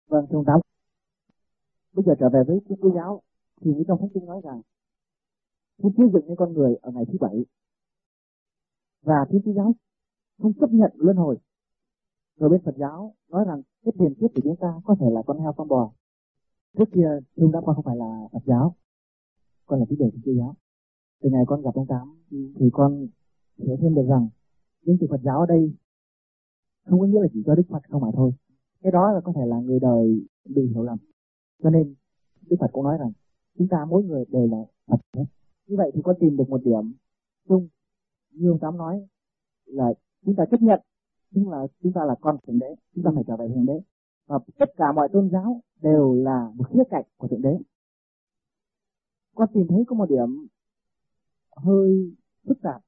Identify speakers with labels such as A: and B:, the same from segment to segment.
A: Vâng, thưa ông Tám. Bây giờ trở về với Thiên Chúa giáo thì như trong Thánh Kinh nói rằng Thiên Chúa dựng nên con người ở ngày thứ bảy và Thiên Chúa giáo không chấp nhận luân hồi. Rồi bên Phật giáo nói rằng cái tiền kiếp của chúng ta có thể là con heo con bò. Trước kia Trung đã con không phải là Phật giáo, con là tín đồ Thiên Chúa giáo. Từ ngày con gặp ông Tám thì con hiểu thêm được rằng những từ Phật giáo ở đây không có nghĩa là chỉ cho Đức Phật không mà thôi. Cái đó là có thể là người đời bị hiểu lầm. Cho nên Đức Phật cũng nói rằng chúng ta mỗi người đều là Phật hết. Như vậy thì con tìm được một điểm chung, như ông Tám nói là chúng ta chấp nhận chúng ta là con Thượng Đế, chúng ta phải trở về Thượng Đế, và tất cả mọi tôn giáo đều là một khía cạnh của Thượng Đế. Con tìm thấy có một điểm hơi phức tạp.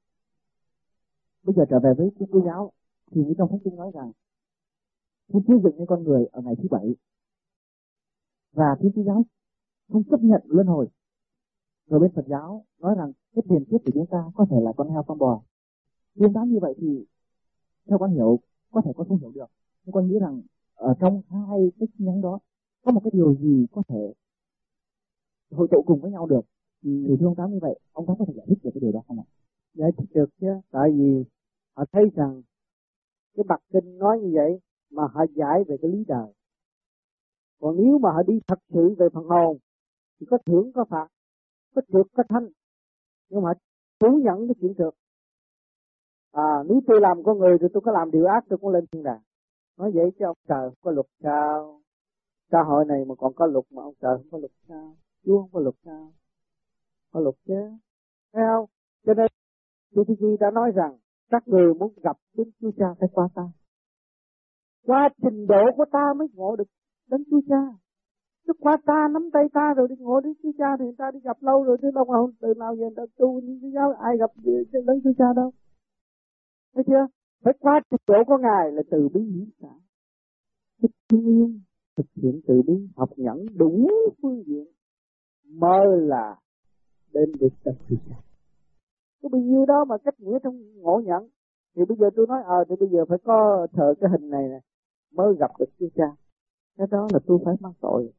A: Bây giờ trở về với Thiên Chúa giáo thì như trong Thánh Kinh nói rằng Thiên Chúa dựng nên con người ở ngày thứ bảy và Thiên Chúa giáo không chấp nhận luân hồi. Rồi bên Phật giáo nói rằng cái tiền kiếp của chúng ta có thể là con heo con bò. Liên đoán như vậy thì theo con hiểu, có thể con không hiểu được, nhưng con nghĩ rằng ở trong hai cái nhánh đó có một cái điều gì có thể hội tụ cùng với nhau được. Thì thưa ông Tám, như vậy ông Tám có thể giải thích được cái điều đó không ạ?
B: Giải thích được chứ, tại vì họ thấy rằng cái bậc kinh nói như vậy mà họ giải về cái lý đời. Còn nếu mà họ đi thật sự về phần hồn thì có thưởng có phạt, có trượt có thanh, nhưng mà phủ nhận cái chuyện trượt. Nếu tôi làm con người thì tôi có làm điều ác tôi cũng lên thiên đàng. Nói vậy chứ ông trời không có luật sao? Xã hội này mà còn có luật mà ông trời không có luật sao? Chúa không có luật sao? Có luật chứ, thấy không? Cho nên Chúa đã nói rằng các người muốn gặp Đức Chúa Cha phải qua ta. Qua trình độ của ta mới ngộ được Đấng Chúa Cha. Chứ qua ta nắm tay ta rồi đi ngộ Đức Chúa Cha thì người ta đi gặp lâu rồi, chứ đâu mà từ nào giờ người ta tu như thế giáo ai gặp Đấng Chúa Cha đâu. Thấy chưa? Phải qua trình độ của Ngài là từ bi hiển xả, thích thương yêu, thực hiện từ bi, học nhẫn đủ phương diện mới là đến được Đấng Chúa Cha. Có bao nhiêu đó mà cách nghĩa trong ngộ nhận. Thì bây giờ tôi nói thì bây giờ phải có thờ cái hình này nè mới gặp được Chúa Cha. Cái đó là tôi phải mang tội.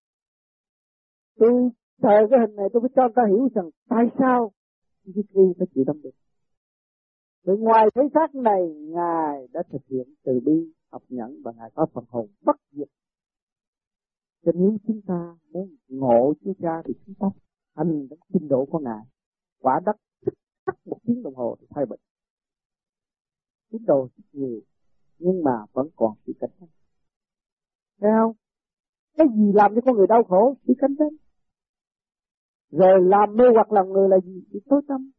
B: Tôi thờ cái hình này tôi phải cho người ta hiểu rằng tại sao Chúa Christ phải chịu đâm được. Vì ngoài thế xác này Ngài đã thực hiện từ bi, học nhẫn và Ngài có phần hồn bất diệt. Cho nếu chúng ta muốn ngộ Chúa Cha thì chúng ta hành đến trình độ của Ngài. Quả đất tắt 1 tiếng đồng hồ thì thay bệnh. Tín đồ nhiều nhưng mà vẫn còn sự cạnh tranh. Thấy không? Cái gì làm cho con người đau khổ? Sự cạnh tranh. Rồi làm mê hoặc lòng người là gì? Sự tối tâm.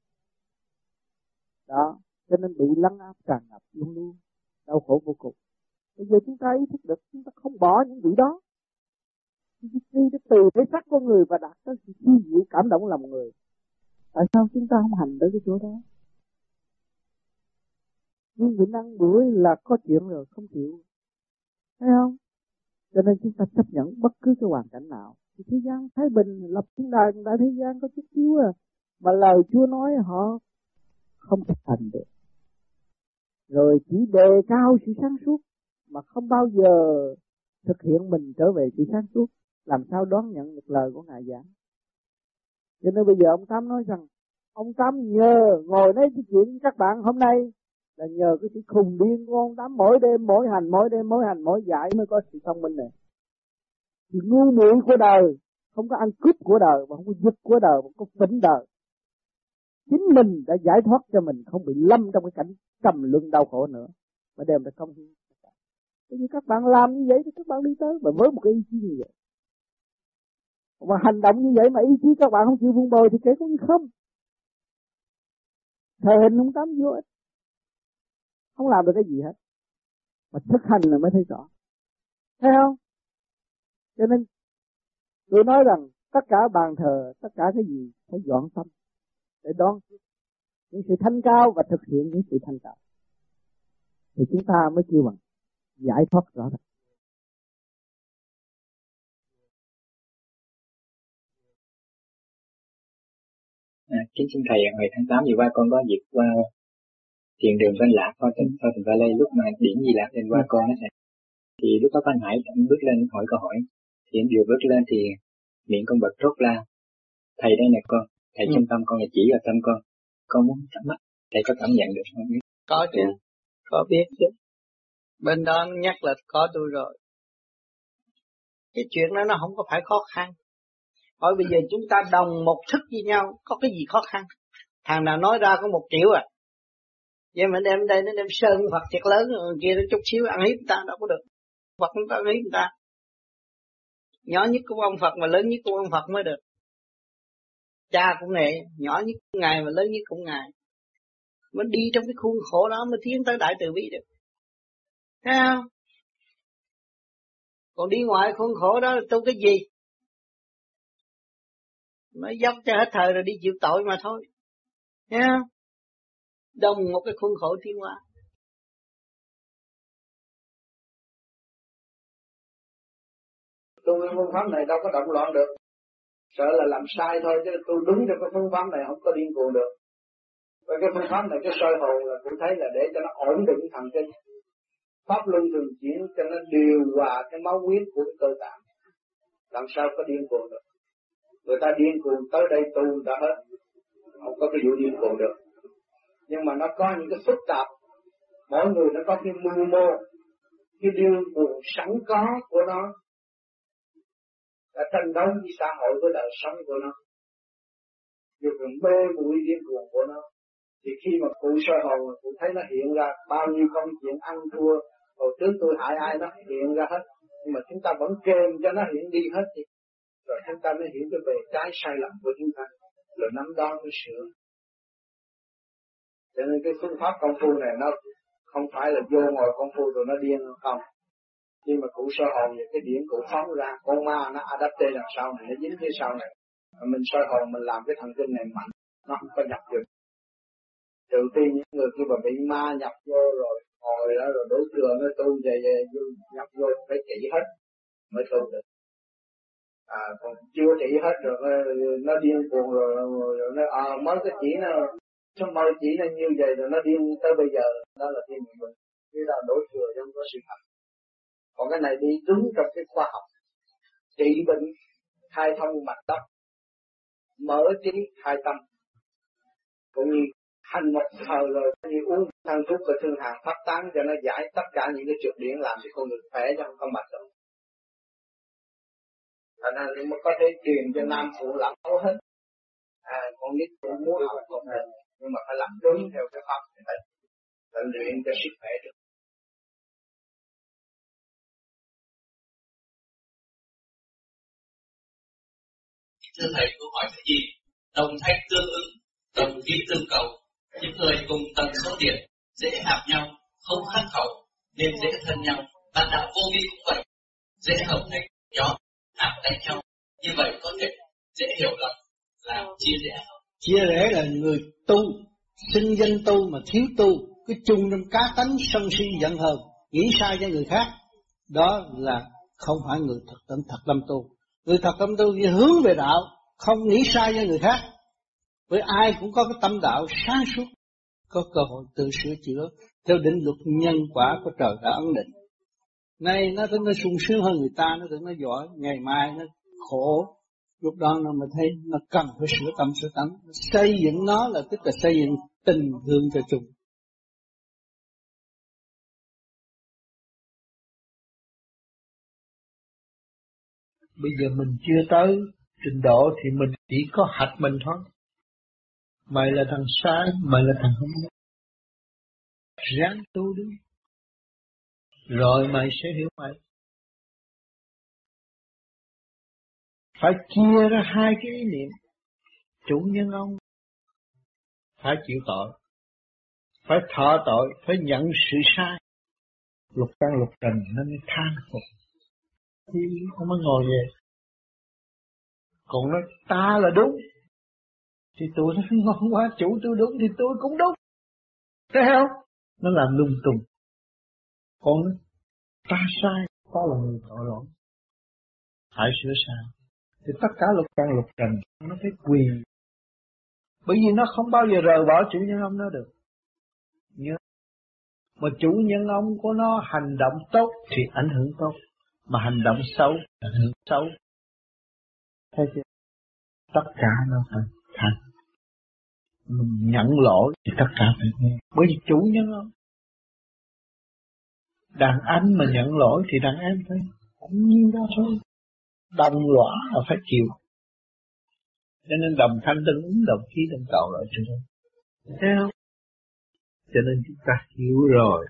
B: Đó, cho nên bị lấn áp tràn ngập luôn luôn, đau khổ vô cùng. Bây giờ chúng ta ý thức được, chúng ta không bỏ những vị đó. Khi từ thể xác con người và đạt tới sự chi diệu cảm động lòng người. Tại sao chúng ta không hành tới cái chỗ đó? Nhưng nhịn ăn bữa là có chuyện rồi, không chịu. Thấy không? Cho nên chúng ta chấp nhận bất cứ cái hoàn cảnh nào. Thì thế gian thái bình, lập thiên đàng, đại thế gian có chút xíu mà lời Chúa nói họ không thực hành được. Rồi chỉ đề cao sự sáng suốt mà không bao giờ thực hiện mình trở về sự sáng suốt. Làm sao đón nhận được lời của Ngài giảng. Cho nên bây giờ ông Tám nói rằng ông Tám nhờ ngồi nói cái chuyện với các bạn hôm nay là nhờ cái sự khùng điên của ông Tám mỗi đêm mỗi hành mỗi dạy mới có sự thông minh này. Sự ngu muội của đời, không có ăn cướp của đời, mà không có giật của đời, không có phỉnh đời. Chính mình đã giải thoát cho mình không bị lâm trong cái cảnh trầm luân đau khổ nữa, mà đem ra công hiến. Nếu như các bạn làm như vậy thì các bạn đi tới và với một cái ý chí như vậy. Mà hành động như vậy mà ý chí các bạn không chịu vun bồi thì kể cũng như không. Thờ hình không Tám vô ích, không làm được cái gì hết. Mà thực hành là mới thấy rõ. Thấy không? Cho nên tôi nói rằng tất cả bàn thờ, tất cả cái gì phải dọn tâm để đón những sự thanh cao và thực hiện những sự thanh cao. Thì chúng ta mới kêu bằng giải thoát rõ ràng.
C: Kính xin thầy, ngày tháng 8 vừa qua con có dịp qua thiền đường Văn Lạc, qua tỉnh Valley lúc mà điển Di Lạc lên qua con đó thầy. Thì lúc đó anh Hải anh bước lên hỏi câu hỏi. Thì anh vừa bước lên thì miệng con bật thốt ra: thầy đây nè con, thầy trong tâm con là chỉ vào tâm con muốn thắc mắc, thầy có cảm nhận được không?
B: Có chứ, có biết chứ. Bên đó nhắc là có tôi rồi. Cái chuyện đó nó không có phải khó khăn. Hỏi bây giờ chúng ta đồng một thức với nhau, có cái gì khó khăn? Thằng nào nói ra có 1 triệu à? Vậy mà đem đây nó đem sơn Phật thiệt lớn, kia nó chút xíu ăn hiếp người ta đâu có được. Phật không có ăn hiếp người ta. Nhỏ nhất của ông Phật mà lớn nhất của ông Phật mới được. Cha cũng nệ, nhỏ nhất của Ngài mà lớn nhất của Ngài. Mới đi trong cái khuôn khổ đó mới tiến tới đại từ bi được. Thấy không? Còn đi ngoài khuôn khổ đó là tu cái gì? Mới dốc cho hết thời rồi đi chịu tội mà thôi. Thấy không? Đồng một cái khuôn khổ tiến hóa.
D: Tu cái phương pháp này đâu có động loạn được. Sợ là làm sai thôi, chứ tu đúng trong cái phương pháp này không có điên cuồng được. Và cái phương pháp này cái soi hồn là cũng thấy là để cho nó ổn định thần kinh. Pháp luân thường chuyển cho nó điều hòa cái máu huyết của cái cơ tạng. Làm sao có điên cuồng được. Người ta điên cuồng tới đây tu đã hết. Không có cái vụ điên cuồng được. Nhưng mà nó có những cái phức tạp. Mỗi người nó có cái mưu mô, cái điên cuồng sẵn có của nó. Đã tranh đấu với xã hội, với đời sống của nó. Dù còn mê muội điên cuồng của nó. Thì khi mà cụ soi hồn, cụ thấy nó hiện ra bao nhiêu công chuyện ăn thua. Hồi trước tôi hại ai nó hiện ra hết. Nhưng mà chúng ta vẫn kèm cho nó hiện đi hết đi. Rồi chúng ta mới hiểu cái bề trái sai lầm của chúng ta. Rồi nắm đó mới sửa. Cho nên cái phương pháp công phu này nó không phải là vô ngồi công phu rồi nó điên không. Khi mà cụ soi hồn thì cái điểm cụ phóng ra, con ma nó adapte đằng sau này, nó dính phía sau này. Mà mình soi hồn mình làm cái thần kinh này mạnh, nó không có nhập được. Trừ khi những người khi mà bị ma nhập vô rồi, ngồi đó rồi đổ thừa nó tu về nhập vô phải trị hết mới tu được. Còn chưa trị hết rồi nó điên cuồng rồi nó mới cái chỉ nó mới chỉ nó như vậy rồi nó điên tới bây giờ, đó là thiên mình. Cái đó đổ thừa chứ không có sự thật. Còn cái này đi đúng trong cái khoa học, trị bệnh, khai thông mạch tóc, mở trí khai tâm, cũng như hành một thời rồi như uống thang thuốc và thương hàn phát tán cho nó giải tất cả những cái trượt điển làm cho con người khỏe cho không có mạch đâu. Thành ra nó có thể truyền cho nam phụ lão hết. Con nít cũng muốn học không được, nhưng mà phải làm đúng theo cái pháp này để luyện cho sức khỏe được.
E: Thưa thầy, câu hỏi là gì? Đồng thanh tương ứng, đồng khí tương cầu. Những người cùng tần số điện dễ hợp nhau, không khắc khẩu nên dễ thân nhau. Bạn đạo vô vi cũng vậy, dễ hợp thành nhóm, hợp đánh nhau. Như vậy có thể dễ hiểu lầm, làm chia rẽ.
B: Chia rẽ là người tu, xưng danh tu mà thiếu tu, cái chung trong cá tánh sân si giận hờn, nghĩ sai cho người khác, đó là không phải người thật tâm tu. Người thật tâm tu thì hướng về đạo, không nghĩ sai cho người khác. Với ai cũng có cái tâm đạo sáng suốt, có cơ hội tự sửa chữa theo định luật nhân quả của trời đã ấn định. Nay nó thấy nó sung sướng hơn người ta, nó tưởng nó giỏi, ngày mai nó khổ. Lúc đó nó mới thấy nó cần phải sửa tâm sửa tánh. Xây dựng nó là tức là xây dựng tình thương cho chúng.
F: Bây giờ mình chưa tới trình độ thì mình chỉ có hạch mình thôi. Mày là thằng sai, mày là thằng không đúng. Ráng tu đi. Rồi mày sẽ hiểu mày. Phải chia ra hai cái ý niệm. Chủ nhân ông phải chịu tội, phải thọ tội, phải nhận sự sai. Lục căn lục trần nó mới than phục. Thì ông mới ngồi về. Còn nói ta là đúng thì tôi nó ngon quá, chủ tôi đúng thì tôi cũng đúng. Thấy không? Nó làm lung tung. Còn ta sai, ta là người tội lỗi, hãy sửa sai. Thì tất cả lục căn lục trần nó phải quỳ. Bởi vì nó không bao giờ rời bỏ chủ nhân ông nó được. Nhớ, Mà chủ nhân ông của nó hành động tốt thì ảnh hưởng tốt, mà hành động xấu ảnh hưởng xấu. Thấy chưa? Tất cả nó phải thành. Mình nhận lỗi thì tất cả phải nghe. Bởi vì chủ nhân ông. Đàn anh mà nhận lỗi thì đàn em phải cũng như đó thôi. Đồng lõa là phải chịu. Cho nên đồng thanh tương ứng, đồng khí đồng cầu lại cho nên. Thấy không? Cho nên chúng ta hiểu rồi.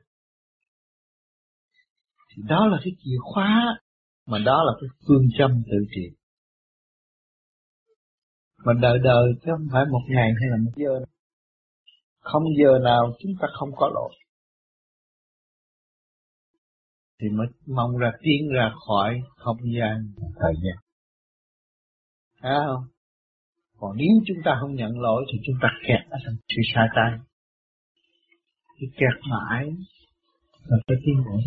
F: Thì đó là cái chìa khóa, mà đó là cái phương châm tự trị. Mà đời đời chứ không phải một ngày hay là một giờ. Không giờ nào chúng ta không có lỗi. Thì mới mong ra tiến ra khỏi không gian thời gian. Thấy không? Còn nếu chúng ta không nhận lỗi thì chúng ta kẹt ở trong sự sai trái. Thì kẹt mãi là phải tiến bộ.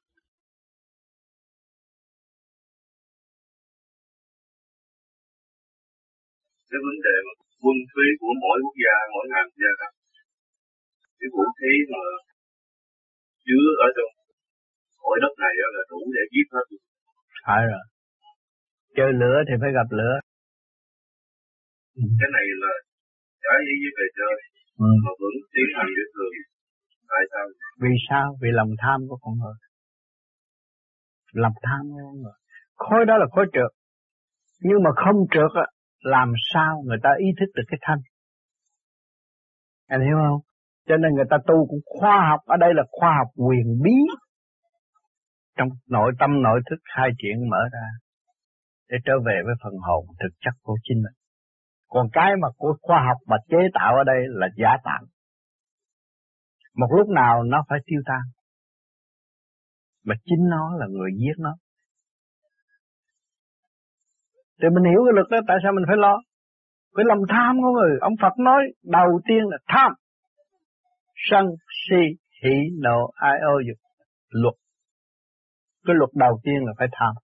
G: Cái vấn đề mà quân phí của mỗi quốc gia, mỗi ngành gia cấp, cái vũ khí mà chứa ở trong cõi đất này là đủ để giết hết.
F: Phải rồi. Chơi lửa thì phải gặp lửa.
G: Cái này là trái ý với bề trên, mà vẫn tiến hành như thường. Tại sao?
F: Vì sao? Vì lòng tham của con người. Lòng tham của con người. Khối đó là khối trượt. Nhưng mà không trượt á, làm sao người ta ý thức được cái thanh? Anh hiểu không? Cho nên người ta tu cũng khoa học. Ở đây là khoa học quyền bí. Trong nội tâm nội thức hai chuyện mở ra. Để trở về với phần hồn thực chất của chính mình. Còn cái mà của khoa học mà chế tạo ở đây là giả tạm. Một lúc nào nó phải tiêu tan. Mà chính nó là người giết nó. Thì mình hiểu cái luật đó, tại sao mình phải lo? Cái lòng tham của người, ông Phật nói đầu tiên là tham. Sân, si, hỉ, nộ, ai ô dục. Luật. Cái luật đầu tiên là phải tham.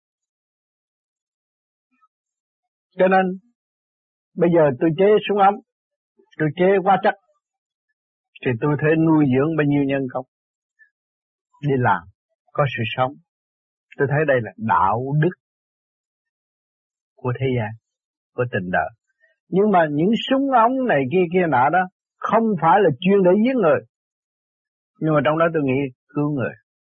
F: Cho nên bây giờ tôi chế súng ống, tôi chế hóa chất, thì tôi thể nuôi dưỡng bao nhiêu nhân công. Đi làm, có sự sống. Tôi thấy đây là đạo đức của thế gian, của tình đời. Nhưng mà những súng ống này kia nọ đó, không phải là chuyên để giết người. Nhưng mà trong đó tôi nghĩ cứu người.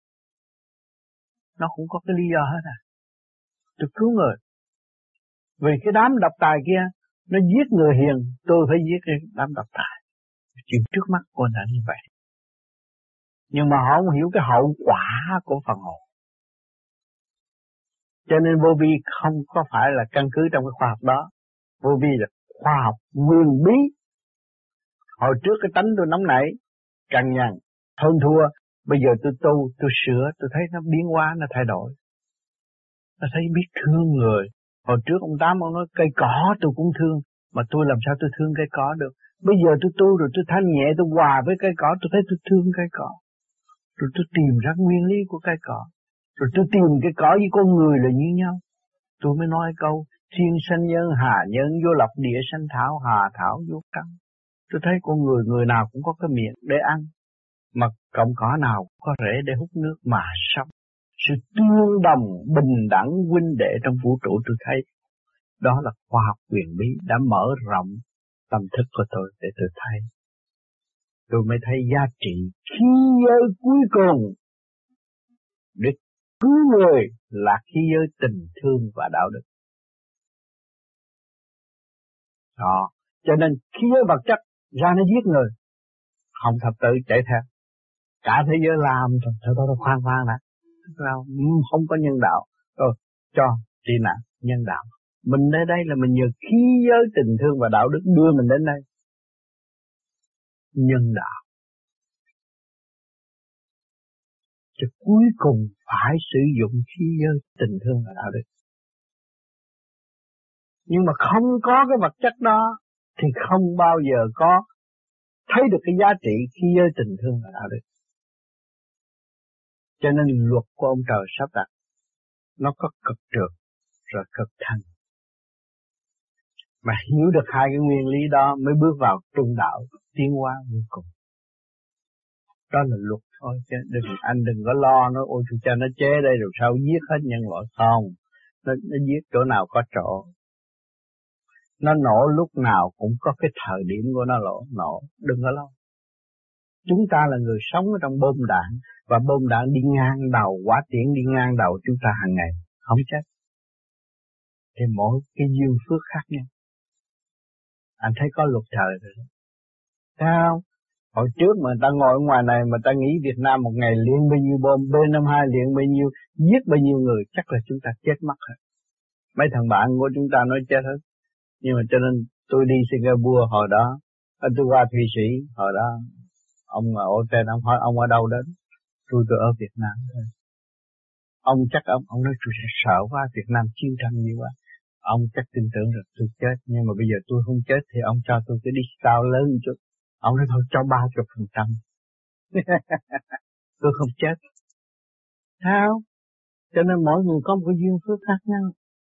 F: Nó cũng có cái lý do hết à. Tôi cứu người. Vì cái đám độc tài kia, nó giết người hiền, tôi phải giết cái đám độc tài. Chuyện trước mắt của anh như vậy. Nhưng mà họ không hiểu cái hậu quả của phần hồn. Cho nên vô vi không có phải là căn cứ trong cái khoa học đó. Vô vi là khoa học nguyên bí. Hồi trước cái tánh tôi nóng nảy, cằn nhằn, hơn thua. Bây giờ tôi tu, tôi sửa, tôi thấy nó biến hóa, nó thay đổi. Nó thấy biết thương người. Hồi trước ông Tám ông nói cây cỏ tôi cũng thương. Mà tôi làm sao tôi thương cây cỏ được. Bây giờ tôi tu rồi tôi thanh nhẹ, tôi hòa với cây cỏ, tôi thấy tôi thương cây cỏ. Rồi tôi tìm ra nguyên lý của cây cỏ. Rồi tôi tìm cái cỏ với con người là như nhau. Tôi mới nói câu thiên sanh nhân, hà nhân vô lộc, địa sanh thảo, hà thảo vô căn. Tôi thấy con người nào cũng có cái miệng để ăn. Mà cọng cỏ nào cũng có rễ để hút nước mà sống. Sự tương đồng, bình đẳng, huynh đệ trong vũ trụ tôi thấy. Đó là khoa học quyền bí đã mở rộng tâm thức của tôi để tôi thấy. Tôi mới thấy giá trị khí giới cuối cùng để cứu người là khí giới tình thương và đạo đức. Đó. Cho nên khí giới vật chất ra nó giết người. Không thập tự chạy theo. Cả thế giới làm thôi khoan đã. Không có nhân đạo. Rồi cho trị nạn nhân đạo. Mình ở đây là mình nhờ khí giới tình thương và đạo đức đưa mình đến đây. Nhân đạo. Chứ cuối cùng phải sử dụng khí giới tình thương và đạo đức. Nhưng mà không có cái vật chất đó thì không bao giờ có thấy được cái giá trị khí giới tình thương và đạo đức. Cho nên luật của ông trời sắp đặt nó có cực trượt rồi cực thanh. Mà hiểu được hai cái nguyên lý đó mới bước vào trung đạo tiến hóa vô cùng. Đó là luật Ôi anh đừng có lo nó, ôi tôi cho nó chế đây rồi sao giết hết nhân loại không? Nó giết chỗ nào có chỗ. Nó nổ lúc nào cũng có cái thời điểm của nó nổ, đừng có lo. Chúng ta là người sống ở trong bom đạn, và bom đạn đi ngang đầu, hỏa tiễn đi ngang đầu chúng ta hàng ngày, không chết. Thì mỗi cái duyên phước khác nhau. Anh thấy có luật trời rồi đó. Thấy không? Hồi trước mà ta ngồi ở ngoài này mà ta nghĩ Việt Nam một ngày liền bao nhiêu bom, B-52 liền bao nhiêu, giết bao nhiêu người, chắc là chúng ta chết mất hết. Mấy thằng bạn của chúng ta nói chết hết. Nhưng mà cho nên tôi đi Singapore hồi đó, tôi qua Thụy Sĩ hồi đó, ông ở trên ông hỏi ông ở đâu đến, tôi ở Việt Nam thôi. Ông chắc ông nói tôi sợ quá, Việt Nam chiến tranh như vậy. Ông chắc tin tưởng được tôi chết, nhưng mà bây giờ tôi không chết thì ông cho tôi cái discount lớn một chút. Ông nói thôi cho 30%. Tôi không chết. Sao? Cho nên mỗi người có một cái duyên phước khác nhau.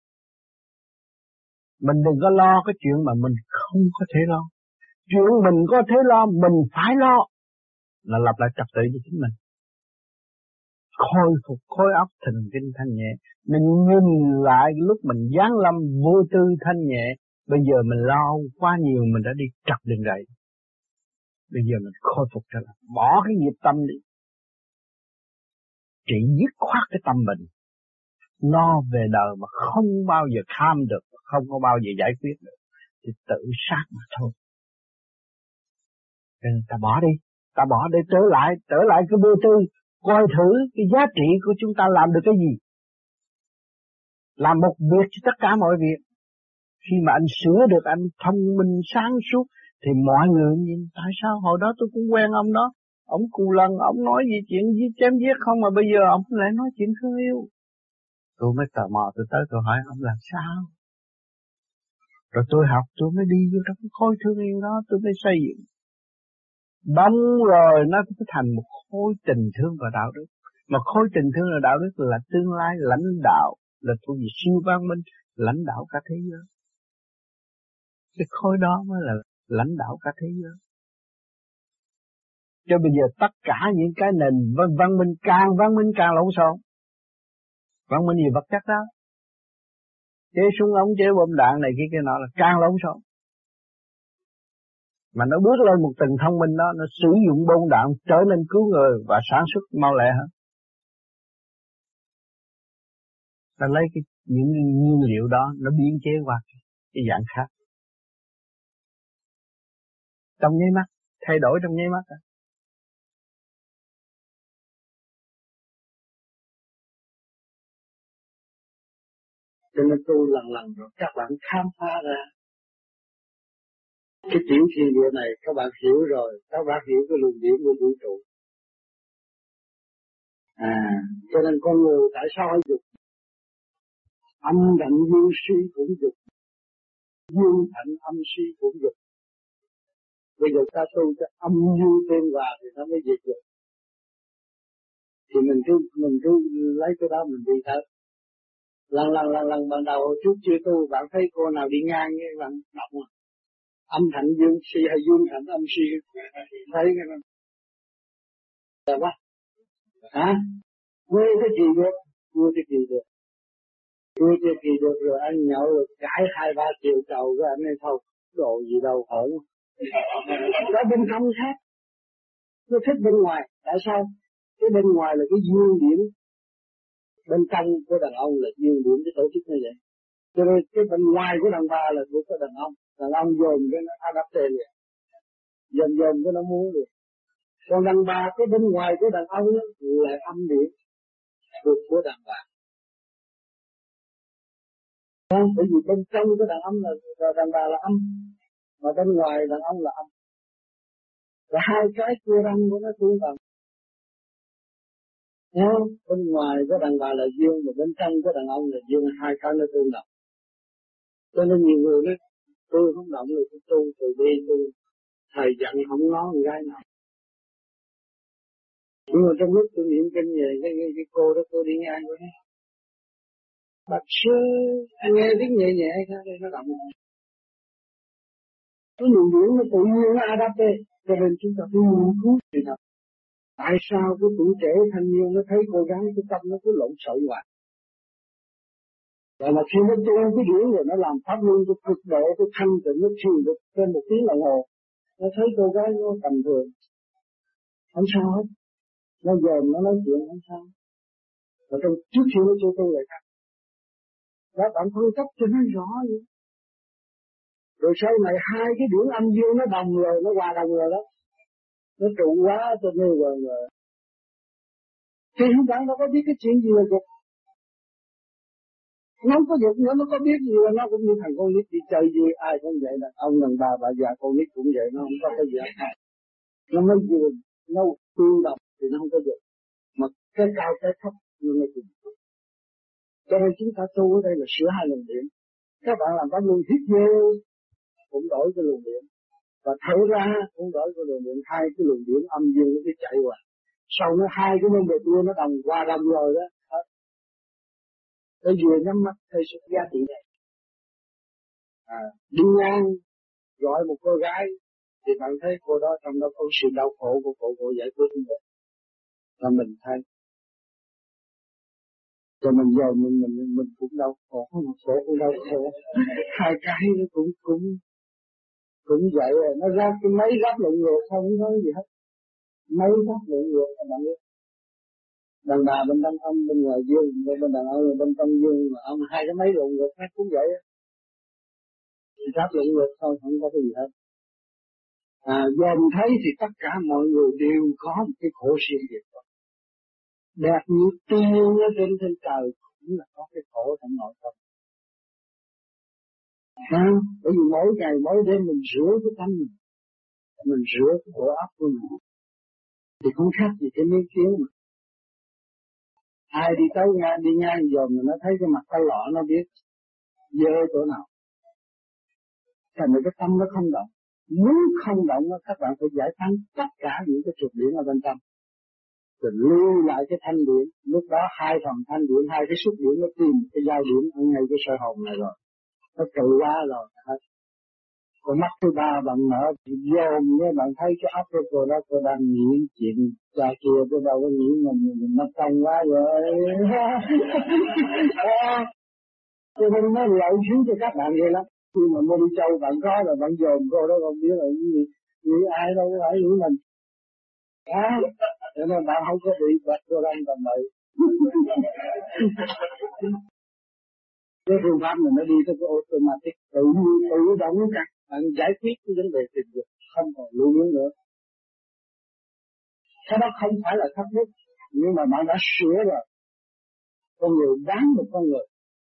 F: Mình đừng có lo cái chuyện mà mình không có thể lo. Chuyện mình có thể lo, mình phải lo. Là lập lại trật tự cho chính mình. Khôi phục khối óc thần kinh thanh nhẹ. Mình nhìn lại lúc mình giáng lâm vô tư thanh nhẹ. Bây giờ mình lo quá nhiều, mình đã đi trật đường rầy. Bây giờ mình khôi phục trở lại, bỏ cái nghiệp tâm đi. Chỉ dứt khoát cái tâm mình. Nó về đời mà không bao giờ tham được, không có bao giờ giải quyết được. Thì tự sát mà thôi. Nên ta bỏ đi. Ta bỏ để trở lại cái vô tư. Coi thử cái giá trị của chúng ta làm được cái gì. Làm một việc cho tất cả mọi việc. Khi mà anh sửa được, anh thông minh sáng suốt, thì mọi người nhìn tại sao hồi đó tôi cũng quen ông đó. Ông cù lần, ông nói gì chuyện chém giết không mà bây giờ ông lại nói chuyện thương yêu. Tôi mới tò mò, tôi tới tôi hỏi ông làm sao. Rồi tôi học, tôi mới đi vô trong cái khối thương yêu đó, tôi mới xây dựng. Đóng rồi nó sẽ thành một khối tình thương và đạo đức. Mà khối tình thương và đạo đức là tương lai lãnh đạo, là thuộc về siêu văn minh, lãnh đạo cả thế giới. Cái khối đó mới là lãnh đạo cả thế giới. Cho bây giờ tất cả những cái nền văn minh càng lộn xộn. Văn minh gì vật chất đó. Chế súng ống, chế bom đạn này kia nọ là càng lộn xộn. Mà nó bước lên một tầng thông minh đó, nó sử dụng bom đạn trở nên cứu người và sản xuất mau lẹ hơn. Ta lấy những nguyên liệu đó, nó biến chế qua cái dạng khác. Trong nháy mắt, thay đổi trong nháy mắt.
B: Cho nên tôi lần rồi các bạn khám phá ra cái tiểu thiên địa này, các bạn hiểu rồi, các bạn hiểu cái luồng điển của vũ trụ. Cho nên con người tại sao phải dục? Âm đảnh dương suy cũng dục, dương thạnh âm suy cũng dục. Bây giờ ta tu cho âm dương tên hòa thì nó mới diệt dục. Thì mình cứ lấy cái đó mình đi tới. Lần ban đầu trước chưa tu, bạn thấy cô nào đi ngang với bạn đọc mà. Âm thạnh dương suy hay dương thạnh âm suy, thấy cái đó. Là quá. Hả? Quê cái gì được? Quê cái gì được? Quê cái gì được rồi anh nhậu rồi cãi 2-3 triệu cầu với anh ấy thôi. Đồ gì đâu hỡn. Đó bên trong khác. Tôi thích bên ngoài. Tại sao? Cái bên ngoài là cái dương điểm. Bên trong của đàn ông là dương điểm cái tổ chức như vậy. Cho nên cái bên ngoài của đàn bà là của đàn ông. Đàn ông dồn cái nó adapte liền. Dồn cái nó muốn liền. Còn đàn bà cái bên ngoài của đàn ông là âm điểm của đàn bà. Bởi vì bên trong cái đàn ông là đàn bà là âm, mà bên ngoài đàn ông là âm. Và hai cái cua răng của nó tương đồng. Bên ngoài của đàn bà là dương, mà bên trong của đàn ông là dương, hai cái nó tương đồng. Cho nên nhiều người nói tôi không động được tôi tu từ đi tôi thầy dặn không nói con gái nào. Nhưng mà trong lúc tôi niệm kinh về cái cô đó, tôi đi ngang với nó. Bạch sư, anh nghe tiếng nhẹ nhẹ thôi, nó động. Cái luồng điển nó tự nhiên nó adapte, cho nên chúng ta phải nghiên cứu gì đó. Tại sao cái tuổi trẻ thanh niên nó thấy cô gái cái tâm nó cứ lộn xộn hoài. Rồi mà khi nó tu cái điển rồi nó làm pháp luân cái cực độ cái thanh tịnh nó thiền được trên 1 tiếng đồng hồ. Nó thấy cô gái nó tầm thường. Không sao hết. Nó dòm nó nói chuyện không sao. Và trong trước khi nó chưa tu lại khác. Đó bạn phân tích cho nó rõ vậy. Rồi sau này hai cái điển âm dương nó đồng rồi, nó hòa đồng rồi đó. Nó trụ quá cho nên rồi. Thì bạn đâu có biết cái chuyện gì là dục. Nó không có dục nữa, nó có biết gì là nó cũng như thằng con nít đi chơi gì, ai cũng vậy là ông đàn bà già con nít cũng vậy, nó không có cái gì hết. Nó mới vừa, nó tương đồng thì nó không có dục. Mà cái cao cái thấp nhưng mà cùng. Cho nên chúng ta tu ở đây là sửa hai luồng điển. Các bạn làm pháp luân hít vô cũng đổi cái luồng điển, và thở ra cũng đổi cái luồng điển, hai cái luồng điển âm dương nó cứ chạy qua. Sau nó hai cái môn bệt đua nó đồng qua đồng rồi đó. Tôi vừa nhắm mắt thấy sự giá trị này. Đi ngang gọi một cô gái thì bạn thấy cô đó trong đó có sự đau khổ của cô giải quyết được. Và mình thấy. Rồi mình giờ mình cũng đau khổ, một khổ cũng đau khổ. Hai cái nó cũng vậy rồi, nó ra cái máy ráp lộn ngược không có gì hết. Máy ráp lộn ngược các bạn biết. Đàn bà bên trong âm bên ngoài dương, bên đàn ông bên trong dương, mà ông hai cái máy lộn ngược khác cũng vậy á. Ráp lộn ngược thôi, không có cái gì hết. Giờ mình thấy thì tất cả mọi người đều có một cái khổ riêng biệt. Đẹp như tiên ở trên trời cũng là có cái khổ trong nội tâm. Bởi vì mỗi ngày mỗi đêm mình rửa cái tâm mình rửa cái bộ óc của mình, thì cũng khác gì cái miếng kiến mà. Ai đi tới đi ngang giờ mà nó thấy cái mặt cái lọ nó biết dơ chỗ nào. Thành ra cái tâm nó không động. Muốn không động các bạn phải giải phóng tất cả những cái trục điển ở bên trong. Rồi lưu lại cái thanh điển. Lúc đó hai phần thanh điển, hai cái xúc điển nó tìm cái giao điển ở ngay cái sợi hồn này rồi. Nó tự quá rồi. Còn mắt thứ ba bạn mở thì dồn nhé, bạn thấy cái óc của cô đó cô đang nghĩ chuyện cha kia, cô đâu có nghĩ mình nó căng quá rồi. Cho nên nó lợi thiếu cho các bạn vậy lắm. Khi mà mua đi châu bạn có rồi bạn dồn cô đó không biết là nghĩ ai đâu có phải nghĩ mình. Cho nên bạn không có bị bật cô đang tầm bậy. Cái phương pháp này nó đi tới cái automatic, tự động các bạn giải quyết cái vấn đề tình dục, không còn lưu luyến nữa. Cái đó không phải là thấp nhất, nhưng mà bạn đã sửa rồi. Con người đáng một con người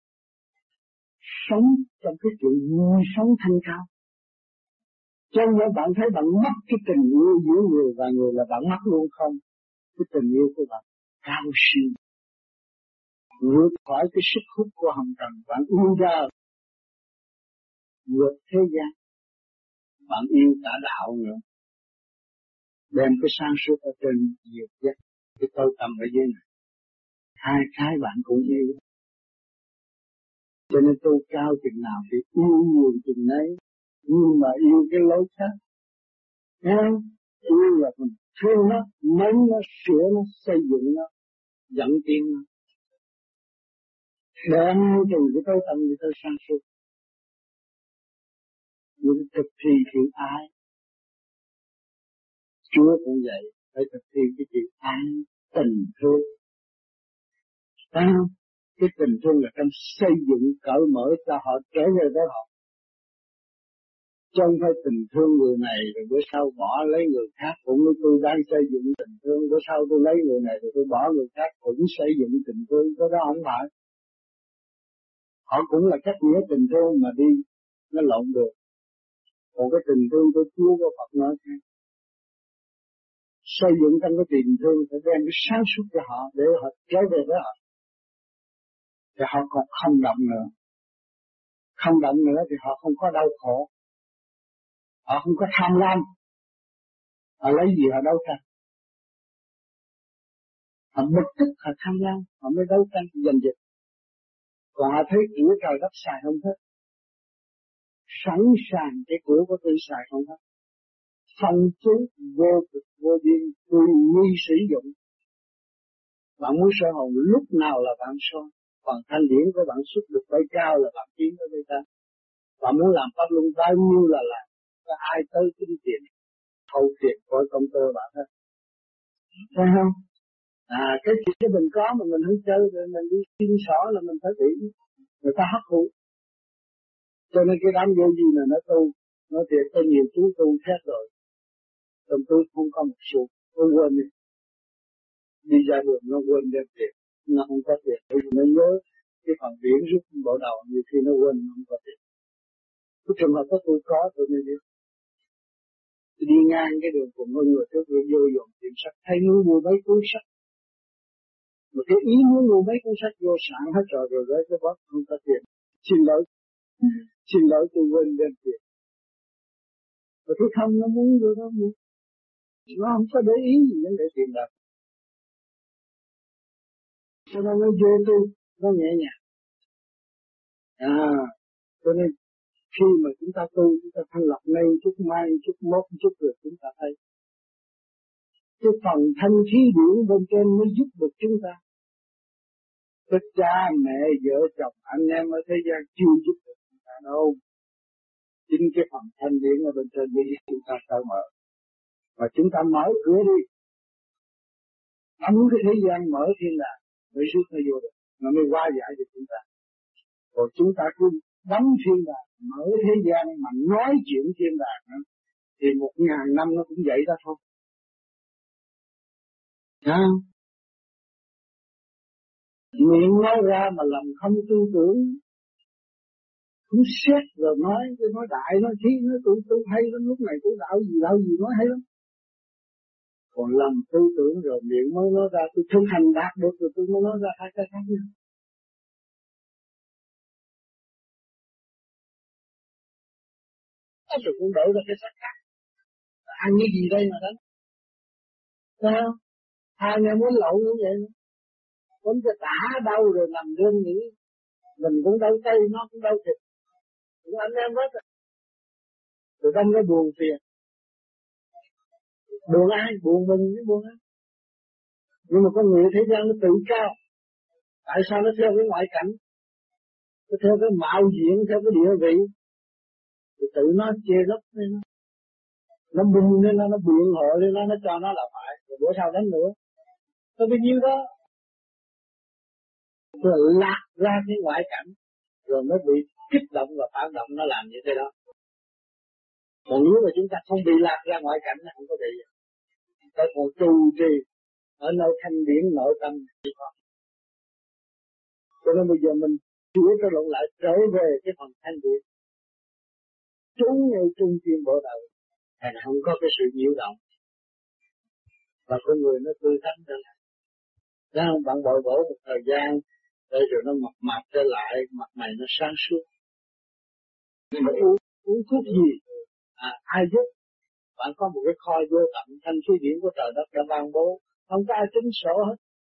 B: sống trong cái chuyện vui sống thanh cao. Cho nên bạn thấy bạn mất cái tình yêu giữa người và người là bạn mất luôn không? Cái tình yêu của bạn cao siêu, vượt khỏi cái sức hút của hồng trần, bạn yêu ra vượt thế gian, bạn yêu cả đạo nữa, đem cái sáng suốt ở trên nhiều nhất, cái tôi tâm ở dưới này, hai cái bạn cũng yêu. Cho nên tu cao chừng nào thì yêu nhiều chừng ấy, nhưng mà yêu cái lối khác. Yêu là mình thương nó, mến nó, sửa nó, xây dựng nó, dẫn tiến nó. Đem từ cái tối tâm đi tới sáng suốt. Nhưng thực thi chữ ái. Chúa cũng vậy, phải thực thi cái chữ ái, tình thương. Cái tình thương là trong xây dựng cởi mở cho họ trở về với họ. Chứ không phải tình thương người này rồi bữa sau bỏ lấy người khác, cũng như tôi đang xây dựng tình thương, bữa sau tôi lấy người này rồi tôi bỏ người khác cũng xây dựng tình thương, cái đó không phải. Họ cũng là cách nghĩa tình thương mà đi, nó lộn được. Còn cái tình thương của Chúa của Phật nói thế. Xây dựng trong cái tình thương phải đem cái sáng suốt cho họ để họ trở về với họ. Thì họ còn không động nữa. Không động nữa thì họ không có đau khổ. Họ không có tham lam. Họ lấy gì họ đấu tranh. Họ bực tức họ tham lam, họ mới đấu tranh giành giật. Còn họ thấy của trời đất xài không hết. Sẵn sàng cái của tôi xài không hết. phong phú vô cực vô biên tùy nghi sử dụng. Bạn muốn soi hồn lúc nào là bạn soi, còn thanh điển của bạn xuất được bay cao là bạn tiến tới bay cao. Bạn muốn làm pháp luân bao nhiêu là làm, có ai tới kiếm tiền, hậu tiền coi công tơ bạn hết, thấy không? Cái chuyện của mình có mà mình không chơi rồi mình đi xin xỏ là mình phải bị người ta hấp thụ. Cho nên cái đám vô gì là nó tu, nó thiệt có nhiều chú tu khác rồi, còn tôi không có một số, tôi quên đi ra đường nó quên đem tiền, nó không có tiền, nó nhớ cái phần biển rút bộ đầu, nhiều khi nó quên nó không có tiền. Cái trường hợp đó tôi có tôi mới biết. Tôi đi ngang cái đường cùng ngôi người trước người vô dọn tiệm sách, thấy muốn mua mấy cuốn sách, mà cái ý muốn mua mấy cuốn sách vô sẵn hết rồi với cái bóp không có tiền, xin lỗi tôi quên đem tiền. Và tôi không nó muốn vô đó mua, nó không có để ý gì đến để tiền đâu. Cho nên nó vô tôi, nó nhẹ nhàng. Cho nên khi mà chúng ta tu, chúng ta thanh lọc nay chút mai chút mốt chút rồi chúng ta thấy cái phần thanh khí điển bên trên mới giúp được chúng ta. Tất cha mẹ vợ chồng anh em ở thế gian chưa giúp được chúng ta đâu. Chính cái phần thanh điển ở bên trên mới giúp chúng ta cởi mở. Và chúng ta mở cửa đi, ấm cái thế gian mở thiên đàng mới rút nó vô được, nó mới hóa giải được chúng ta. Còn chúng ta cứ đóng thiên đàng, mở thế gian mà nói chuyện thiên đàng nữa, thì 1000 năm nó cũng vậy đó thôi. Miệng nói ra mà lòng không tư tưởng, không xét rồi nói đại nói thi, nói tôi hay lắm, lúc này tôi đạo gì nói hay lắm. Còn lòng tư tưởng rồi miệng mới nói ra, tôi thực hành đạt được rồi tôi mới nói ra hai cái khác nhau. Rồi cũng đổi ra cái sắc khác. Ăn cái gì đây mà đánh? Sao? Hai người muốn lậu như vậy nữa. Cũng cho tả đau rồi nằm đêm nghỉ. Mình cũng đau tay, nó cũng đau thịt. Cũng anh em hết rồi. Rồi trong cái buồn phiền. Buồn ai? Buồn mình chứ buồn ai? Nhưng mà con người thế gian nó tự cao. Tại sao nó theo cái ngoại cảnh? Nó theo cái mạo diện, theo cái địa vị. Rồi tự nó chê lấp lên nó. Nó bùng lên nó biện hộ lên nó cho nó là phải. Rồi bữa sau đánh nữa. Có bao nhiêu đó. Rồi lạc ra cái ngoại cảnh. Rồi nó bị kích động và phản động, nó làm như thế đó. Còn nếu mà chúng ta không bị lạc ra ngoại cảnh, nó không có bị. Tới còn trù trì ở nơi thanh điển nội tâm chỉ có. Cho nên bây giờ mình chữa cho lộn lại, trở về cái phần thanh điển. Trú ngay trung tâm bộ đầu, thành không có cái sự nhiễu động. Và con người nó tươi tắn trở lại. Đó, bạn bồi bổ một thời gian, rồi nó mập mạp trở lại, mặt mày nó sáng suốt. Nhưng mà uống thuốc gì? Ai giúp? Bạn có một cái kho vô tận thanh khí điển của trời đất đã ban bố, không có ai tính sổ hết.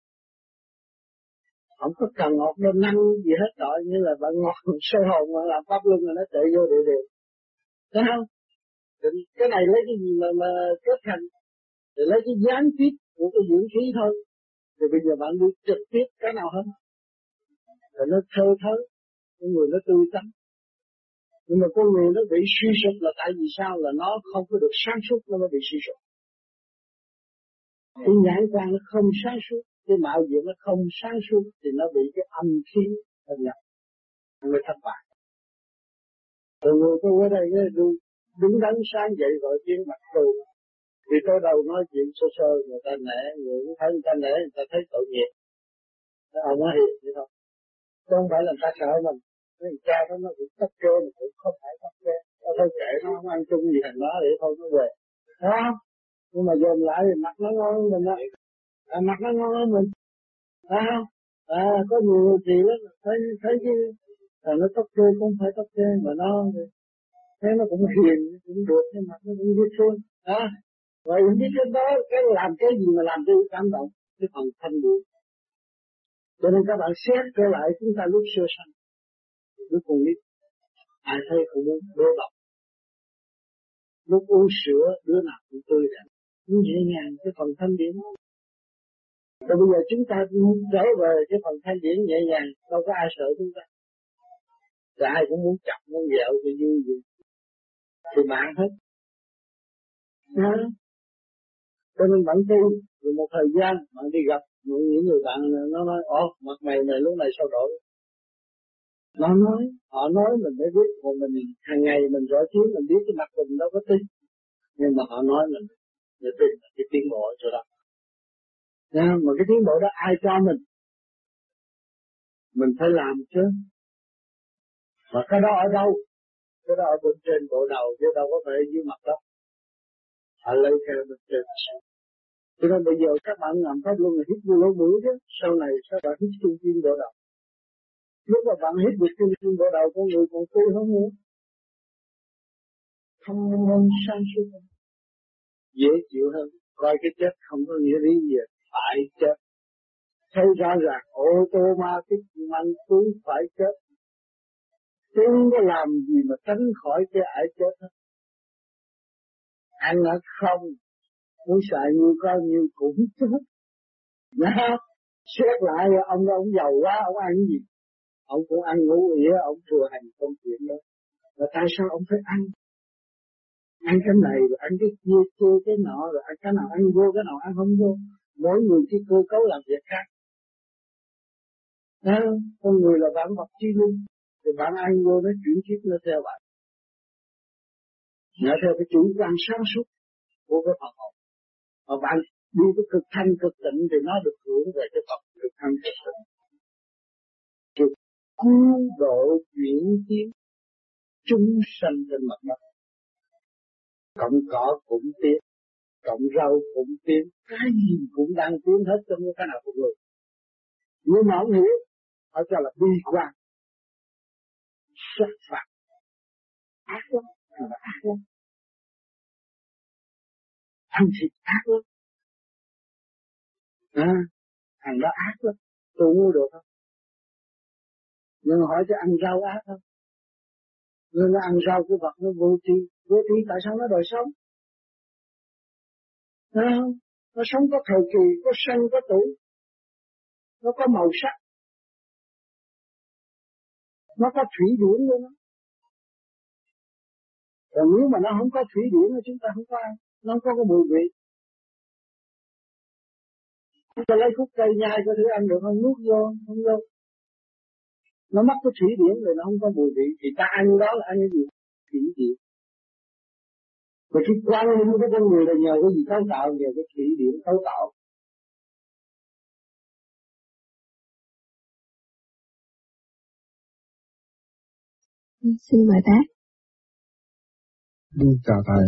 B: Không có cần ngọt đơn năng gì hết rồi, như là bạn ngọt sôi hồn mà làm pháp luân là nó chạy vô địa đều. Thấy không? Cái này lấy cái gì mà kết thành, rồi lấy cái gián tiếp của cái dưỡng khí thôi. Rồi bây giờ bạn đi trực tiếp cái nào hết. Rồi nó thơ thớ, con người nó tươi tắn. Nhưng mà con người nó bị suy sụp là tại vì sao? Là nó không có được sáng suốt, nó mới bị suy sụp. Cái nhãn quan nó không sáng suốt, cái mạo diện nó không sáng suốt, thì nó bị cái âm khí thâm nhập, nó mới thất bại. Rồi người tôi ở đây đứng đắn sáng dậy gọi tiếng mặt tôi, vì tôi đầu nói chuyện sơ sơ, người ta nể, người cũng thấy người ta nể, người ta thấy tội nghiệp. Ông nói hiền vậy thôi, không phải là người ta sợ mình. Cái cha nó cũng tắt kê, mà cũng không phải tắt kê. Nó thôi kệ, nó không ăn chung gì thằng đó để thôi nó về. Đó. Nhưng mà dồn lại thì mặt nó ngon hơn mình á. Mặt nó ngon hơn mình. Có nhiều người chị lắm, thấy cái nó tóc kê cũng phải tóc kê, mà nó thấy nó cũng hiền, cũng được, nhưng mặt nó cũng biết thương. Vậy biết cái đó, cái làm cái gì mà làm tôi cảm động, cái phần thanh điển. Cho nên các bạn xét trở lại chúng ta lúc xưa sanh, lúc còn biết, ai thấy cũng muốn đô độc. lúc uống sữa đứa nào cũng tươi đẹp, nhẹ nhàng cái phần thanh điển. Rồi bây giờ chúng ta trở về cái phần thanh điển nhẹ nhàng, đâu có ai sợ chúng ta. Rồi ai cũng muốn chọc, muốn dẹo thì vui gì. Thì bạn hết. Cho nên bạn tu, rồi một thời gian bạn đi gặp những người bạn nó nói, mặt mày lúc này sao đổi. Họ nói mình mới biết, còn mình hàng ngày mình rõ chiếu mình biết cái mặt mình đâu có tin. Nhưng mà họ nói mình để tin là cái tiến bộ ở chỗ đó. Mà cái tiến bộ đó ai cho mình phải làm chứ. Mà cái đó ở đâu? Cái đó ở bên trên bộ đầu chứ đâu có phải dưới mặt đất. Họ lấy theo bên trên. Cho nên bây giờ các bạn làm pháp luôn là hít vô lỗ mũi chứ. Sau này các bạn hít trung tim bộ đầu. Lúc mà bạn hít được trung tim bộ đầu, con người còn tươi hơn nữa. Thông minh sáng suốt hơn. Dễ chịu hơn. Coi cái chết không có nghĩa lý gì. Phải chết. Thấy rõ ràng automatic mang túi phải chết. Chứ không có làm gì mà tránh khỏi cái ải chết hết. Ăn ở không, muốn xài nhiêu có nhiêu cũng chết. Xét lại ông giàu quá, ông ăn gì? Ông cũng ăn ngủ ỉa, ông thừa hành công chuyện đó. Và tại sao ông phải ăn? Ăn cái này rồi ăn cái kia, chơi cái nọ, rồi ăn cái nào ăn vô, cái nào ăn không vô. Mỗi người cái cơ cấu làm việc khác. Con người là vạn vật chi linh. Thì bạn ăn vô nó chuyển kiếp nó theo bạn. Nó theo cái chủ quan sáng suốt của cái phần hồn. Mà bạn đi với cực thanh cực tịnh thì nó được hưởng về cái phần cực thanh cực tịnh. Trực cứu độ chuyển tiến chúng sanh trên mặt đất. Cộng cỏ cũng tiến, cộng rau cũng tiến, cái gì cũng đang tiến hết trong cái nào cũng được. Nhưng mà không hiểu, họ cho là bi quan. Sát phạt. Ác lắm, thằng đó ác lắm. Ăn thịt ác lắm. Thằng đó ác lắm. Tôi mua được không? Nhưng mà hỏi cho ăn rau ác không? Nhưng nó ăn rau của vật nó vô tri. Vô tri tại sao nó đòi sống? Nó sống có thời kỳ, có sanh, có tuổi. Nó có màu sắc. Nó có thủy điển luôn đó. Còn nếu mà nó không có thủy điển thì chúng ta không có ăn. Nó không có cái mùi vị. Chúng ta lấy khúc cây nhai có thể ăn được không? Nuốt vô, không vô. Nó mất cái thủy điển rồi nó không có mùi vị. Thì ta ăn đó là ăn cái gì? Thủy điển. Và cái quan niệm của con người là nhờ cái gì cấu tạo? Nhờ cái thủy điển cấu tạo.
H: Xin mời bác.
I: Chào thầy.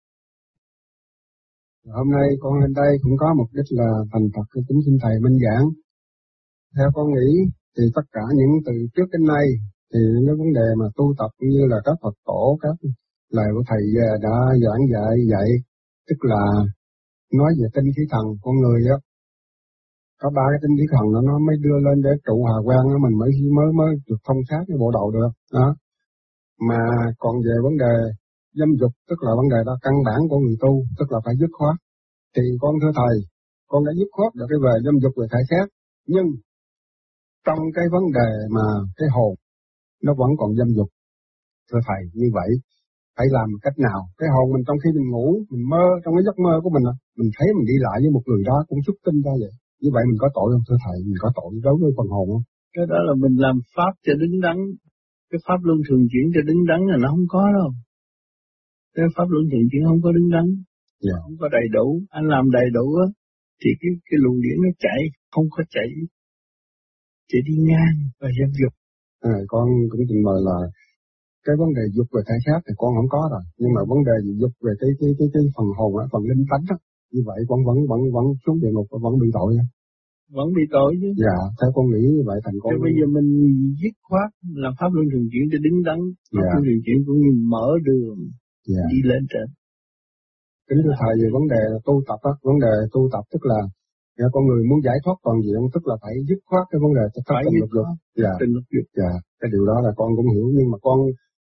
I: Hôm nay con lên đây cũng có mục đích là thành Phật, kính xin thầy minh giảng. Theo con nghĩ thì tất cả những từ trước đến nay thì những vấn đề mà tu tập như là các Phật tổ, các lời của thầy đã giảng dạy, tức là nói về tinh khí thần con người á. Có 3 cái tinh khí thần nó mới đưa lên để trụ hòa quang đó, mình mới được thông sát cái bộ đầu được đó. Mà còn về vấn đề dâm dục, tức là vấn đề đó căn bản của người tu, tức là phải dứt khoát. Thì con thưa thầy, con đã dứt khoát được cái về dâm dục về thể xác, nhưng trong cái vấn đề mà cái hồn nó vẫn còn dâm dục. Thưa thầy, như vậy phải làm cách nào? Cái hồn mình trong khi mình ngủ, mình mơ, trong cái giấc mơ của mình, mình thấy mình đi lại với một người đó cũng xuất tinh ra vậy. Như vậy mình có tội không thưa thầy? Mình có tội đối với phần hồn không?
F: Cái đó là mình làm pháp cho đứng đắn. Cái pháp luân thường chuyển cho đứng đắn là nó không có đâu. Cái pháp luân thường chuyển không có đứng đắn. Không có đầy đủ. Anh làm đầy đủ á thì cái luồng điển nó chạy, không có chạy đi ngang và dâm dục.
I: Con cũng trình bày là cái vấn đề dục về thể xác thì con không có rồi, nhưng mà vấn đề dục về cái phần hồn á, phần linh tánh á, như vậy con vẫn xuống địa ngục và vẫn bị tội.
F: Vẫn bị tội chứ.
I: Dạ, theo con nghĩ như vậy thành con.
F: Chứ bây giờ mình dứt khoát làm pháp luân thường chuyển cho đứng đắn, pháp luân thường chuyển cũng như mở đường đi lên trên.
I: Kính thưa thầy, về vấn đề tu tập á, vấn đề tu tập tức là con người muốn giải thoát toàn diện, tức là phải dứt khoát cái vấn đề thất tình lục dục. Dạ, cái điều đó là con cũng hiểu, nhưng mà con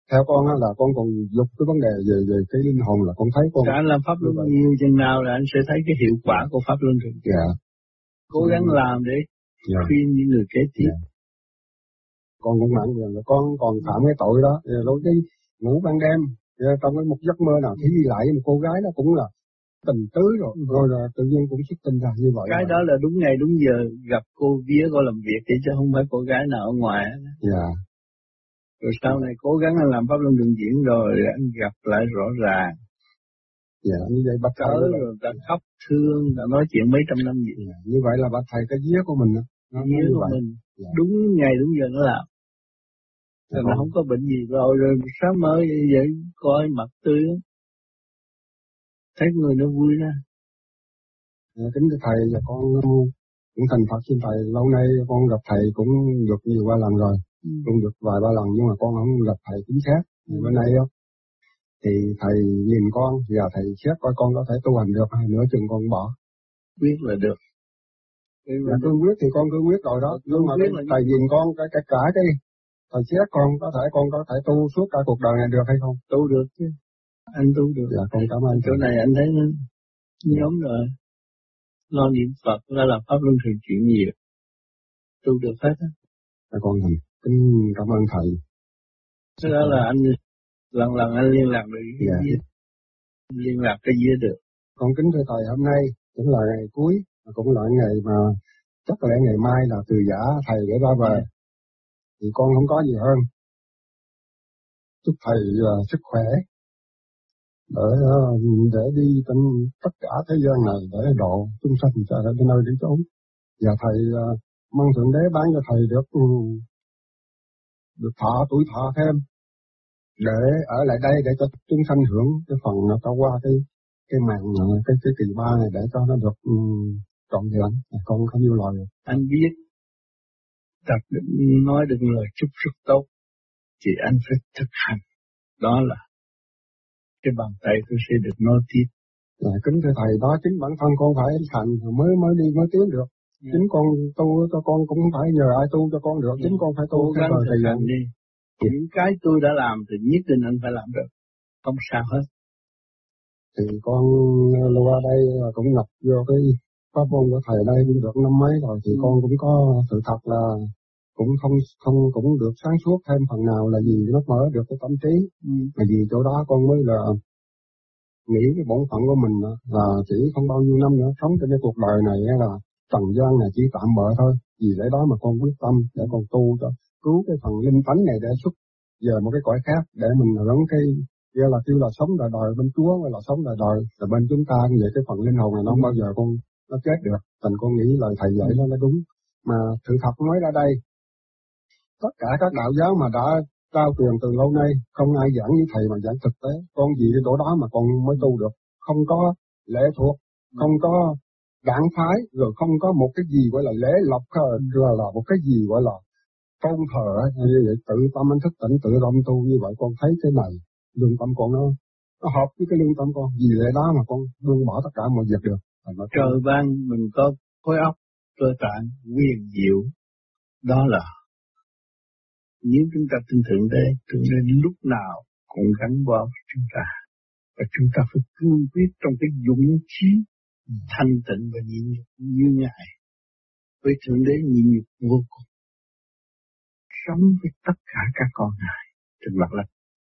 I: Theo con á là con còn dục cái vấn đề về cái linh hồn là con thấy con.
F: Anh làm pháp luân nhiều chừng nào là anh sẽ thấy cái hiệu quả của pháp luân thường.
I: Dạ.
F: Cố gắng làm để khuyên những người kế tiếp.
I: Con cũng mặn rồi, con còn phạm cái tội đó, rồi cái ngủ ban đêm, trong cái một giấc mơ nào thấy đi lại một cô gái đó cũng là tình tứ rồi tự nhiên cũng xuất tinh ra như vậy.
F: Cái đó là đúng ngày đúng giờ gặp cô vía cô làm việc chứ không phải cô gái nào ở ngoài.
I: Dạ.
F: Rồi sau này cố gắng anh làm pháp luân thường chuyển rồi anh gặp lại rõ ràng.
I: Dạ, như vậy bác thầy
F: rồi ta khóc thương, ta nói chuyện mấy trăm năm gì.
I: Dạ, như vậy là bác thầy cái vía của mình đó.
F: Vía của mình, dạ. Đúng ngày đúng giờ nó làm. Rồi nó không có bệnh gì rồi sáng mới vậy coi mặt tươi lắm. Thấy người nó vui ra.
I: Dạ, kính thưa thầy là con cũng thành Phật xin thầy, lâu nay con gặp thầy cũng được nhiều ba lần rồi. Cũng được vài ba lần nhưng mà con không gặp thầy chính xác. Bữa nay đó thì thầy nhìn con và thầy xét coi con có thể tu hành được hay nữa chừng con bỏ.
F: Quyết là được.
I: Dạ, cương quyết thì con cương quyết rồi đó. Nhưng mà thầy nhìn con cả cái thầy xét con có thể tu suốt cả cuộc đời này được hay không?
F: Tu được chứ. Anh tu được.
I: Dạ con cảm ơn.
F: Chỗ này anh thấy nó giống rồi. Lo niệm Phật nó là pháp luân thường chuyển nhiều. Tu được hết á.
I: Dạ con thành kính cảm ơn thầy.
F: Thế đó là anh lần anh liên lạc được.
I: Dạ.
F: Liên lạc cái gì được.
I: Con kính thưa thầy, hôm nay cũng là ngày cuối, cũng là ngày mà chắc có lẽ ngày mai là từ giả thầy để ra về. Thì con không có gì hơn. Chúc thầy sức khỏe để đi trên tất cả thế gian này để độ chúng sanh trở lại nơi đến chốn. Và thầy mong Thượng Đế bán cho thầy được thọ tuổi thọ thêm để ở lại đây để cho chúng sanh hưởng cái phần nó qua cái màn cái kỳ ba này để cho nó được trọn vẹn. Con không yêu lời.
F: Anh biết tập nói được lời chúc rất tốt thì anh phải thực hành. Đó là cái bàn tay tôi sẽ được nói tiếp.
I: Dạ, kính thưa thầy, đó chính bản thân con phải hành mới đi mới tiến được. Dạ. Chính con tu cho con cũng không phải nhờ ai tu cho con được. Dạ. Chính con phải tu
F: cái thời gian đi. Dạ. Những cái tôi đã làm thì nhất định anh phải làm được. Không sao hết.
I: Thì con qua đây cũng nhập vô cái pháp môn của thầy đây cũng được năm mấy rồi thì con cũng có sự thật là cũng không cũng được sáng suốt thêm phần nào là gì nó mở được cái tâm trí. Mà vì chỗ đó con mới là nghĩ cái bổn phận của mình là chỉ không bao nhiêu năm nữa sống trên cái cuộc đời này là trần gian này chỉ tạm bợ thôi. Vì lẽ đó mà con quyết tâm để con tu cho cứu cái phần linh tánh này để xuất về một cái cõi khác để mình hưởng cái kia là kêu là sống đời đời bên Chúa hay là sống đời đời là bên chúng ta như vậy. Cái phần linh hồn này nó không bao giờ nó chết được. Thành con nghĩ lời thầy dạy nó đúng. Mà sự thật nói ra đây, tất cả các đạo giáo mà đã trao truyền từ lâu nay không ai giảng với thầy mà giảng thực tế. Con gì cái chỗ đó mà con mới tu được. Không có lễ thuộc, không có đảng phái, rồi không có một cái gì gọi là lễ lộc, rồi là một cái gì gọi là tôn thờ như vậy. Tự tâm anh thức tỉnh, tự tâm tu như vậy. Con thấy cái này lương tâm con nó hợp với cái lương tâm con. Vì lẽ đó mà con buông bỏ tất cả mọi việc được.
F: Trời ban mình có khối óc, cơ tạng, quyền diệu. Đó là nếu chúng ta tin Thượng Đế lúc nào cũng gắn bó với chúng ta. Và chúng ta phải cương quyết trong cái dũng chí thanh tịnh và nhịn nhục như Ngài. Với Thượng Đế nhịn nhục vô cùng. Sống với tất cả các con Ngài trên mặt đất.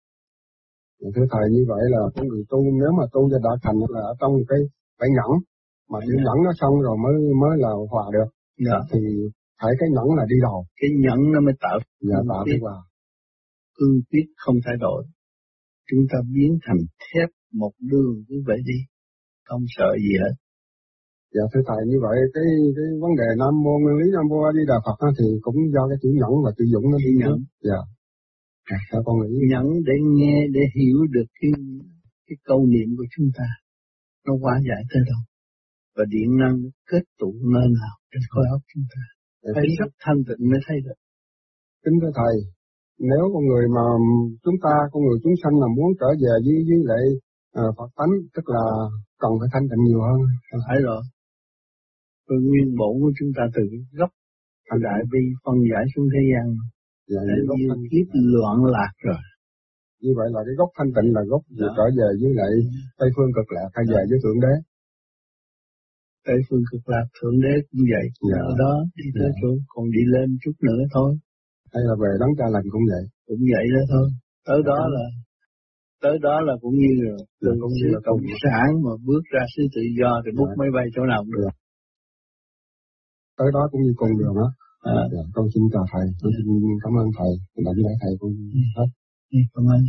I: Thưa thầy, như vậy là con người tu nếu mà tu cho đã thành là ở trong cái phải nhẫn. Mà chữ nhẫn nó xong rồi mới là hòa được.
F: Dạ.
I: Thì phải cái nhẫn là đi đầu.
F: Cái nhẫn nó mới tạo.
I: Dạ, tạo cái hòa.
F: Cương quyết không thay đổi. Chúng ta biến thành thép một đường cứ vậy đi. Không sợ gì hết.
I: Dạ thưa thầy, như vậy cái vấn đề Nam Mô Nguyên Lý Nam Mô A Di Đà Phật thì cũng do cái chữ nhẫn và chữ dũng nó đi nhẫn. Dạ. Theo con nghĩ.
F: Nhẫn để nghe, để hiểu được cái câu niệm của chúng ta. Nó hóa giải tới đâu. Và điện năng kết tụ nơi nào trên khối óc chúng ta. Phải rất thanh tịnh mới thấy được.
I: Kính thưa thầy, nếu con người mà con người chúng sanh là muốn trở về với lại Phật tánh, tức là cần phải thanh tịnh nhiều hơn.
F: Phải rồi. Rồi nguyên bổn của chúng ta từ gốc đại bi phân giải xuống thế gian.
I: Dạ,
F: kiếp loạn lạc rồi.
I: Như vậy là cái gốc thanh tịnh là gốc trở về với lại Tây phương cực lạc hay về với Thượng Đế.
F: Tây phương cực lạc Thượng Đế cũng vậy, ở đó đi tới chỗ còn đi lên chút nữa thôi.
I: Hay là về đấng Cha Lành cũng vậy.
F: Cũng vậy đó thôi. Tới đó là cũng như là từ xứ cộng sản mà bước ra xứ tự do thì bút máy bay chỗ nào cũng được.
I: Tới đó cũng như con đường đó. Con xin chào thầy, con xin cảm ơn thầy, đảnh lễ thầy con hết.
F: Cảm ơn.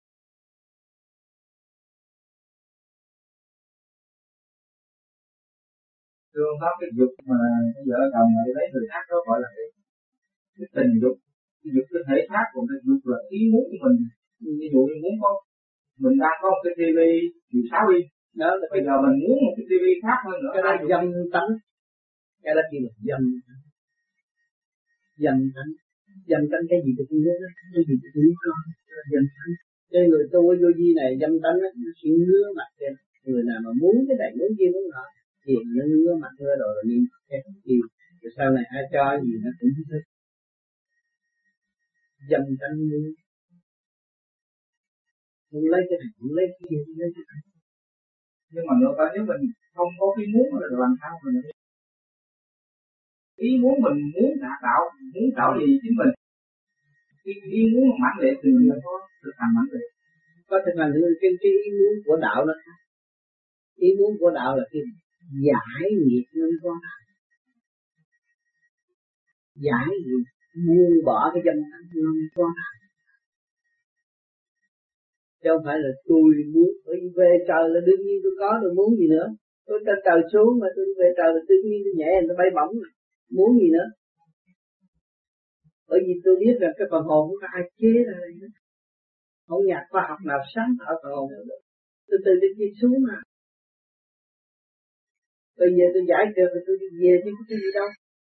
J: Thưa ông Pháp, cái dục mà vợ chồng mà đi lấy người khác đó gọi là cái tình dục, cái dục cái thể xác, còn cái dục là ý muốn của mình. Ví dụ như muốn có, mình đang có một cái TV chiều 6 inch, đó là bây giờ mình muốn một cái TV khác hơn nữa.
B: Cái đó dâm tánh, cái đó chỉ là dâm tánh cái gì thì tôi nhớ, cái gì thì tôi nhớ con, dâm tánh. Cái người tu ở vô vi này dâm tánh nó chỉ ngứa mặt trên, người nào mà muốn cái này muốn kia muốn nọ thì nó ngứa mặt nữa rồi là niệm cái gì, rồi sau này ai cho gì nó cũng thích. Dâm tánh muốn lấy cái này cũng lấy cái kia, lấy cái này.
J: Nhưng mà ngược lại nếu mình không có cái muốn là làm sao mình ý muốn mình muốn đạt đạo, muốn đạo gì chính mình, cái ý muốn mãnh liệt thì mình có thực hành mãnh liệt.
B: Có thực hành cái ý muốn của đạo đó. Ý muốn của đạo là cái giải nghiệp nhân con, giải nghiệp buông bỏ cái dâm tánh nhân con, chứ không phải là tôi muốn. Bởi vì về trời là đương nhiên tôi có, tôi muốn gì nữa. Tôi trên trời xuống mà tôi về trời là tự nhiên tôi nhẹ tôi bay bổng, muốn gì nữa. Bởi vì tôi biết rằng cái phần hồn không có ai chế ra đây nữa, không nhà khoa học nào sáng tạo phần hồn được. Từ từ đi đi xuống mà. Bây giờ tôi giải được thì tôi đi về chứ có cái gì đâu.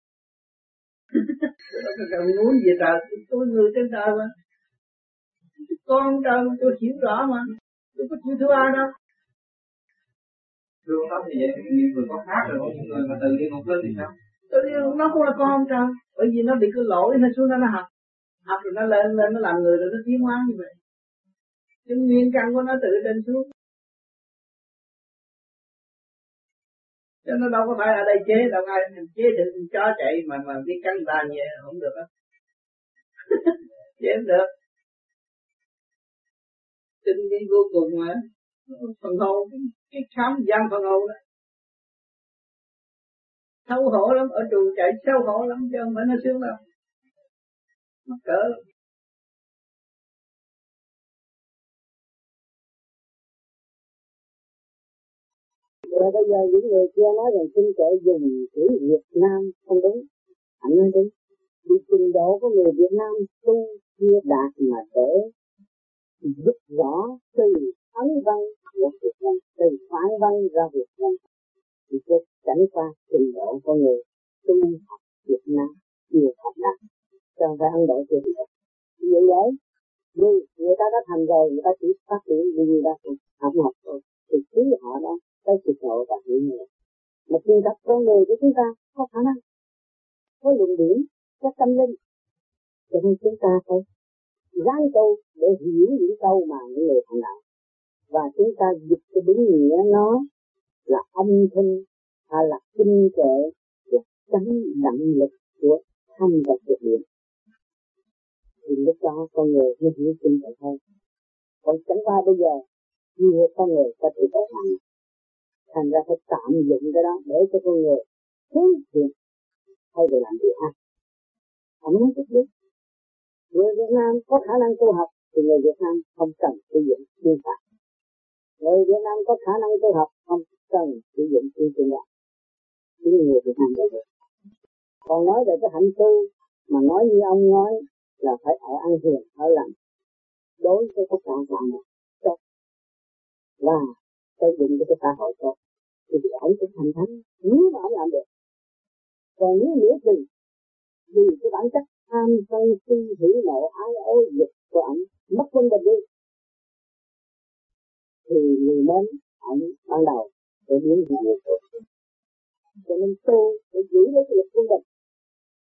B: Tôi đâu cần muốn về trời, tôi người trên trời mà. Con trời mà tôi hiểu rõ mà, tôi có chịu thua ai đâu.
J: Đưa ông Pháp như vậy, nhiều người có khác rồi, những người mà từ đi một lên thì sao?
B: Tự nhiên nó cũng là con trời, bởi vì nó bị cái lỗi nó xuống nó học rồi nó lên nó làm người rồi nó tiến hóa như vậy. Chứ nguyên căn của nó tự trên xuống, chứ nó đâu có phải ở đây chế đâu, ai chế được chó chạy mà đi cắn ta như vậy không được á. Chế không được. Tinh vi vô cùng mà, phần hồn cái khám gian phần hồn đó xấu hổ lắm, ở trường chạy xấu hổ lắm chứ không phải nó sướng đâu, mắc cỡ.
K: Rồi bây giờ những người kia nói rằng xin kệ dùng chữ Việt Nam không đúng, anh nói đúng. Vì trình độ của người Việt Nam tu chưa đạt mà để giúp rõ từ ấn văn của Việt Nam, từ phản văn ra Việt Nam thì sẽ tránh qua trình độ của người tu học Việt Nam chưa thành đạt, cho phải Ấn Độ chưa được. Vì vậy, vì người ta đã thành rồi, người ta chỉ phát triển vì người ta học thôi, thì cứ họ đó tới sự độ và hiểu người. Mà khi gặp con người của chúng ta có khả năng, có luận điểm, có tâm linh, cho nên chúng ta phải ráng tu để hiểu những câu mà những người thành đạo, và chúng ta dịch cái đúng nghĩa nó là âm thanh hay là kinh kệ để tránh động lực của tham và tuyệt điểm. Thì lúc đó con người mới hiểu kinh kệ hơn. Còn chẳng qua bây giờ nhiều con người ta tự có mạnh, thành ra phải tạm dụng cái đó để cho con người thiếu việc hay để làm việc khác. Không nói chút biết. Người Việt Nam có khả năng tu học thì người Việt Nam không cần sử dụng chuyên pháp. Người Việt Nam có khả năng tu học không cần sử dụng chuyên pháp. Chỉ người Việt Nam vậy. Còn nói về cái hạnh tu mà nói như ông nói là phải ở ăn hiền ở lành đối với tất cả mọi người tốt và xây dựng cái xã hội tốt thì ông sẽ thành thánh nếu mà ông làm được. Còn nếu nữa vì cái bản chất tham sân si hỉ nộ ái ố dục của ông mất quân bình đi thì người mến ông ban đầu để biến hiện được. Cho nên tu để giữ lấy cái lực quân bình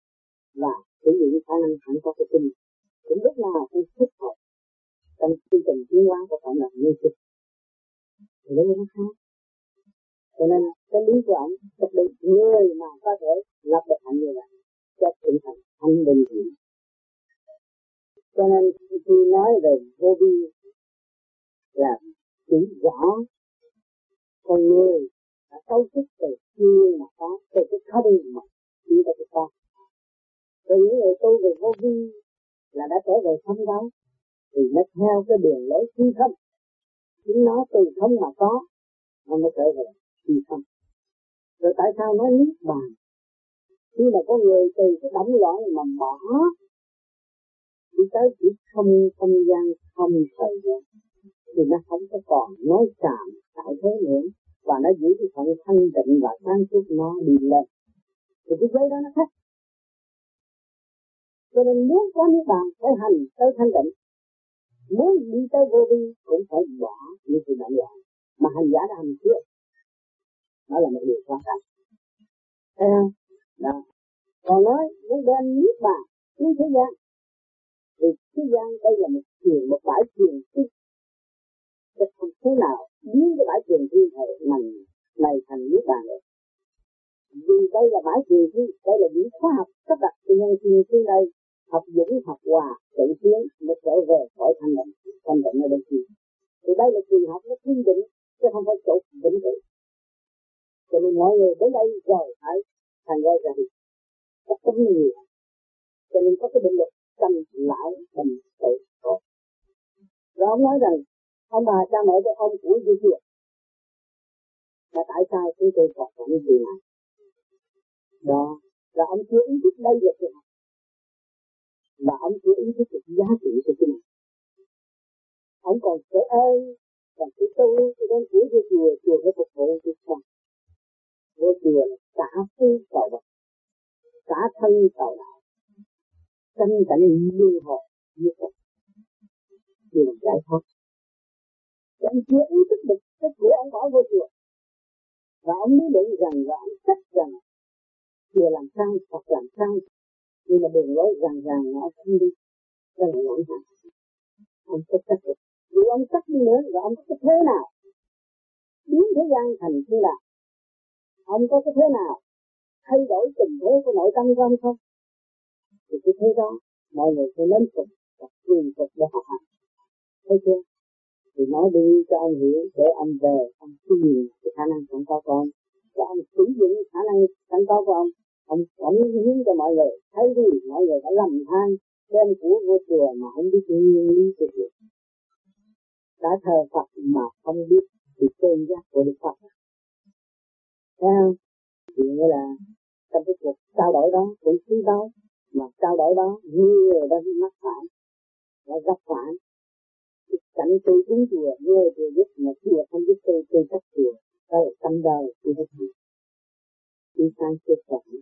K: và sử dụng khả năng hẳn có cái tinh cũng rất là thích hợp trong khi tiến hóa của cộng đồng như thế. Thì đấy nó khác. Cho nên cái lý của ông chắc định người mà có thể lập được hạnh như vậy chắc cũng thành thanh bình dị. Cho nên khi nói về vô vi là chỉ rõ con người đã cấu trúc từ chưa mà có, từ cái không mà chỉ có cái có. Rồi những người tu về vô vi là đã trở về không đâu, thì nó theo cái đường lối phi không. Chính nó từ không mà có, nó mới trở về phi không. Rồi tại sao nói niết bàn? Khi mà có người từ cái động loạn mà bỏ đi tới chỉ không gian, không thời gian, thì nó không có còn nói chạm tại thế nữa, và nó giữ cái phần thanh tịnh và sáng suốt nó đi lên. Thì cái giới đó nó khác. Cho nên muốn có niết bàn phải hành tới thanh tịnh, muốn đi tới vô vi cũng phải bỏ những sự động loạn mà hành giả đã hành trước. Đó là một điều quan trọng. Thấy không? Đó. Còn nói muốn đem niết bàn xuống thế gian, thì thế gian đây là một bãi trường tích. Chứ không thế nào biến cái bãi trường thiên thể này thành niết bàn được. Vì đây là bãi trường thiên, đây là những khoa học sắp đặt cho nhân sinh xuống đây, học dũng, học hòa, tự tiến để trở về khỏi thanh định ở đây kia. Thì đây là trường học nó quy định, chứ không phải chỗ vĩnh cửu. Cho nên mọi người đến đây rồi phải thành ra rằng có tính nhiều. Cho nên có cái định luật tâm lão bình tự tốt. Rồi ông nói rằng ông bà cha mẹ của ông của Duy Kiệt là tại sao chúng tôi còn có những chuyện này? Đó là ông chưa ý thức đây là chuyện này, và ông chưa ý thức được giá trị của chuyện này. Ông còn sợ ơi và cái tu cái đến cuối của chùa phải phục vụ cho con. Vô chùa là cả phu cầu vật, cả thân cầu đạo, chân cảnh liên hợp như vậy, điều giải thoát. Ông chưa ý thức được cái của ông bỏ vô chùa, và ông lý luận rằng và ông chắc rằng chùa làm sao hoặc làm sao, nhưng mà đường lối rằng nó không đi, đó là loạn hại. Ông có chắc được, vì ông chắc đi nữa, và ông có cái thế nào biến thế gian thành thế nào? Ông có cái thế nào thay đổi tình thế của nội tâm của ông không? Thì cái thế đó mọi người sẽ lên phục và truyền phục để học hành. Thấy chưa? Thì nói đi cho ông hiểu để ông về ông tìm cái khả năng sẵn có của ông, và ông sử dụng khả năng sẵn có của ông cống hiến cho mọi người. Thấy đi mọi người đã lầm than đem của vô chùa mà không biết nguyên lý của việc, đã thờ Phật mà không biết thì tôn giác của Đức Phật. Thấy không? Thì nghĩa là trong cái cuộc trao đổi đó cũng quý báu, mà trao đổi đó nhiều người đã mắc phải, đã gặp phải. Cảnh tôi cúng chùa, người tôi giúp mà chùa không giúp tôi chắc chùa. Đó là tâm đời tôi hết. Tôi sang suốt rồi.